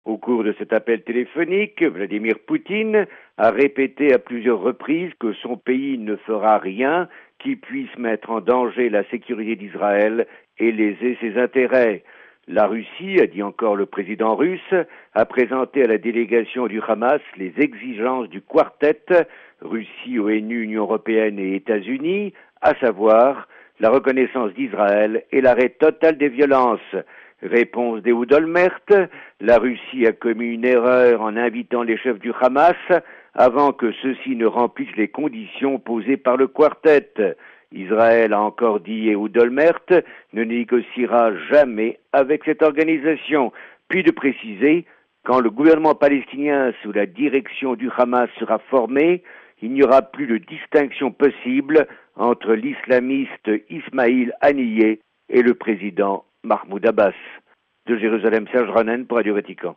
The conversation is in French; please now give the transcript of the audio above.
Au cours de cet appel téléphonique, Vladimir Poutine a répété à plusieurs reprises que son pays ne fera rien qui puisse mettre en danger la sécurité d'Israël et léser ses intérêts. La Russie, a dit encore le président russe, a présenté à la délégation du Hamas les exigences du quartet Russie, ONU, Union européenne et États-Unis, à savoir la reconnaissance d'Israël et l'arrêt total des violences. Réponse d'Ehud Olmert, la Russie a commis une erreur en invitant les chefs du Hamas avant que ceux-ci ne remplissent les conditions posées par le quartet. Israël, a encore dit Ehud Olmert, ne négociera jamais avec cette organisation. Puis de préciser, quand le gouvernement palestinien sous la direction du Hamas sera formé, il n'y aura plus de distinction possible entre l'islamiste Ismail Haniyeh et le président Mahmoud Abbas. De Jérusalem, Serge Ronen pour Radio Vatican.